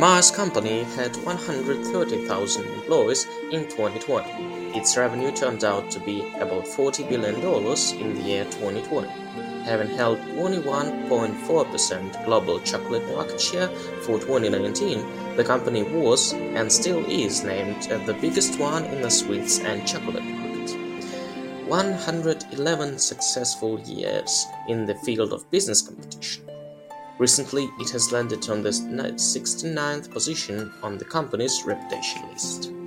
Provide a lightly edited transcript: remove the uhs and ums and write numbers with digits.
Mars Company had 130,000 employees in 2020. Its revenue turned out to be about $40 billion in the year 2020. Having held 21.4% global chocolate market share for 2019, the company was and still is named the biggest one in the sweets and chocolate market. 111 successful years in the field of business competition. Recently, it has landed on the 69th position on the company's reputation list.